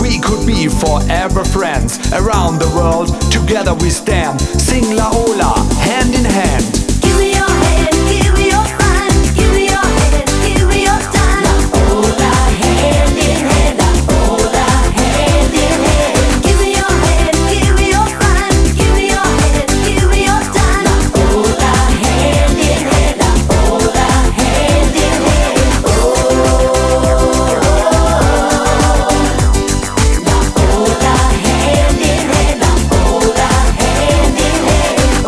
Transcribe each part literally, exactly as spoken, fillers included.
we could be forever friends. Around the world, together we stand. Sing La Ola, hand in hand. Give me your hand, give me your fun. Give me your hand, give me your time. La Ola, hand in hand. La Ola, hand in hand. Give me your hand, give me your fun. Give me your hand, give me your time. La Ola, hand in hand. La Ola, hand in hand. Oh, La Ola, hand in hand. La Ola, hand in hand.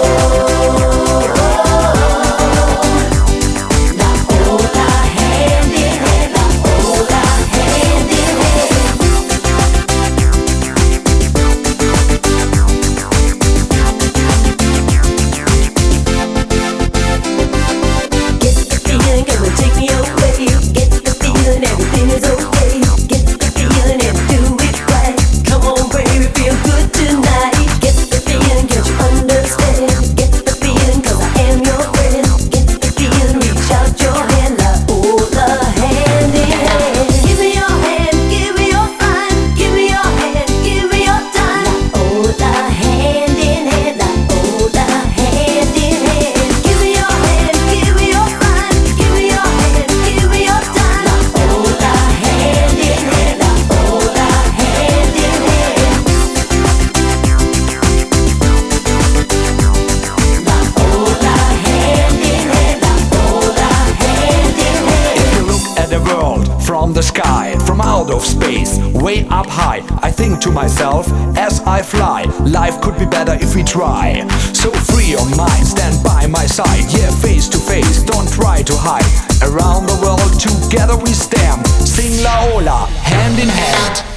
From the sky, from out of space, way up high, I think to myself as I fly, life could be better if we try. So free your mind, stand by my side, yeah, face to face, don't try to hide. Around the world together we stand, sing La Ola, hand in hand.